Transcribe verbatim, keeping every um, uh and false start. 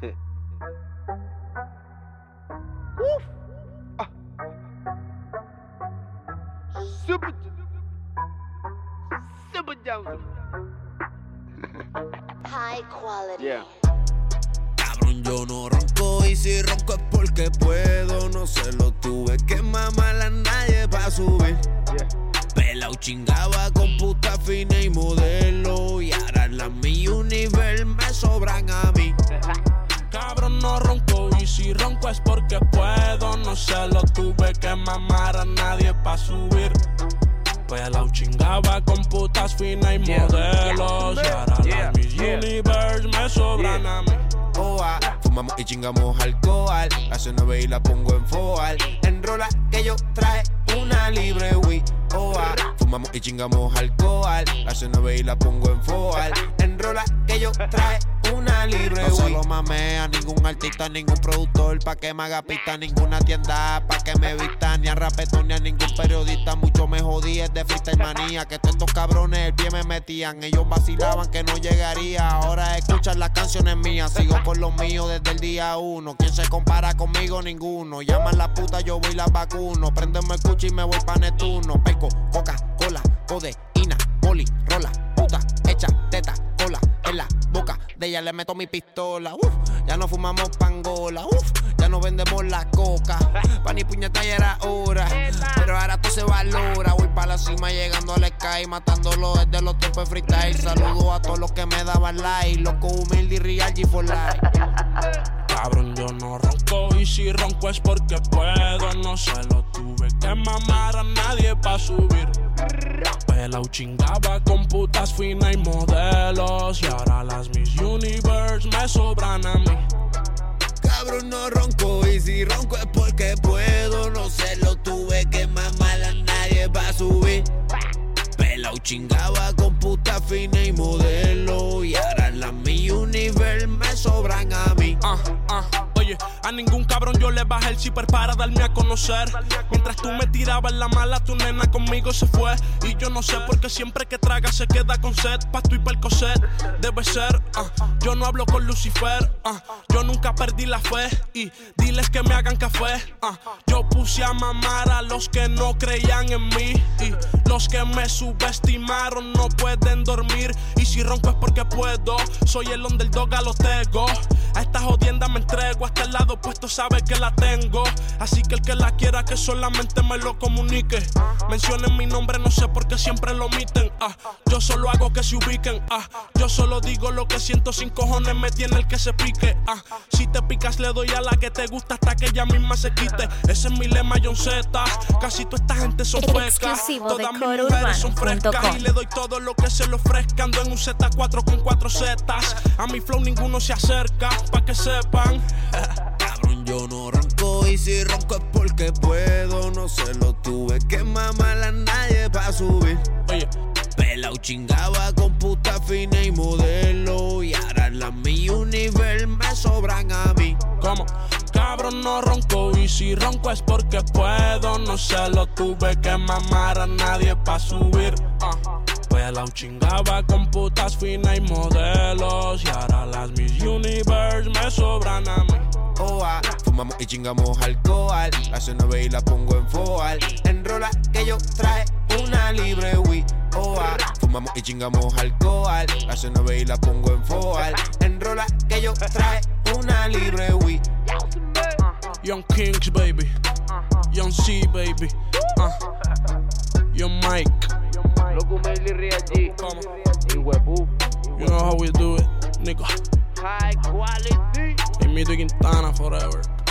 Uf. Ah. Super. Super Johnson. High quality. Yeah. Cabrón, yo no ronco y si ronco es porque puedo. No se lo tuve que mamar a nadie pa' subir. Yeah. Pelao chingaba con puta fina y modelo. Y ahora las mi universe me sobran a mí. Cabrón, no ronco y si ronco es porque puedo. No se lo tuve que mamar a nadie pa' subir. Pelao chingaba con putas finas y Yeah. modelos. Yeah. Y ahora Yeah. las mis Yeah. universe me sobran Yeah. a mí. Oa, fumamos y chingamos alcohol. La C nueve y la pongo en foal. Enrola que yo traje una libre Wii. Oa, fumamos y chingamos alcohol. La C nueve y la pongo en foal. Enrola que yo traje una libre Wii. No se lo mamé a ningún artista, ningún productor pa' que me haga pista, ninguna tienda pa' que me vista, ni a rapetón ni a ningún periodista. Mucho me jodí, es de freestyle manía. Que todos estos cabrones el pie me metían. Ellos vacilaban que no llegaría. Ahora escuchan las canciones mías. Sigo con los míos desde el día uno. ¿Quién se compara conmigo? Ninguno. Llaman la puta, yo voy y la vacuno. Prendeme el cuchi y me voy pa' Neptuno. Peco, Coca-Cola, codeína, poli, rola, puta, hecha, teta, cola, en la boca de ella le meto mi pistola. Uf, ya no fumamos pangola. Uf, ya no vendemos la coca. Pa' ni puñeta ya era hora. Pero ahora todo se valora. Voy pa' la cima llegando al sky, matándolo desde los topes freestyle. Saludo a todos los que me daban like. Loco, humilde y real G for life. Cabrón, yo no ronco y si ronco es porque puedo. No se lo tuve que mamar a nadie pa' subir. Pelao chingaba con putas finas y modelos. Y ahora las Miss Universe me sobran a mí. Cabrón, no ronco y si ronco es porque puedo. No se lo tuve que mamar a nadie pa' subir. Pelao chingaba con puta fina y modelo. Y ahora las mi universe me sobran a mí. Ah, ah, oye, a ningún cabrón yo le bajé el zipper para darme a conocer. Mientras tú me tirabas la mala, tu nena conmigo se fue. Y yo no sé por qué siempre que traga se queda con sed. Pa' tú y pa' el coset, debe ser. ah, Yo no hablo con Lucifer. ah, Yo nunca perdí la fe. Y diles que me hagan café. ah, Yo puse a mamar a los que no creían en mí. Y los que me subestimaron no pueden dormir. Y si ronco es porque puedo. Soy el underdog a los tego. A esta jodienda me entrego. Hasta el lado opuesto sabe que la tengo. Así que el que la quiera que solamente me lo comunique. Mencionen mi nombre, no sé por qué siempre lo omiten. ah, Yo solo hago que se ubiquen. ah, Yo solo digo lo que siento sin cojones. Me tiene el que se pique. ah, Si te picas le doy a la que te gusta hasta que ella misma se quite. Ese es mi lema, John Z. Casi toda esta gente son frescas. Todas mis mujeres son frescas. Y le doy todo lo que se le ofrezca. Ando en un Z cuatro con cuatro Zetas. A mi flow ninguno se acerca, pa' que sepan. Cabrón, yo no ronco y si ronco es porque puedo. No se lo tuve que mamar a nadie pa' subir. Oye, Pelao chingaba con puta fina y modelo. Y ahora las mi universe me sobran a mí. ¿Cómo? Cabrón, no ronco y si ronco es porque puedo. No se lo tuve que mamar a nadie pa' subir. uh. Pelao chingaba con putas finas y modelos. Y ahora las Miss Universe me sobran a mí. Oa, fumamos y chingamos alcohol. La C nueve y la pongo en foal. Enrola que yo traje una libre Wii. Oa, fumamos y chingamos alcohol. La C nueve y la pongo en foal. Enrola que yo traje una libre Wii. Young Kings, baby. Young C, baby. Uh. Young Mike. Loco, humilde y real G. Y huepu. You know how we do it, nigga. High quality. Y Mito Quintana forever.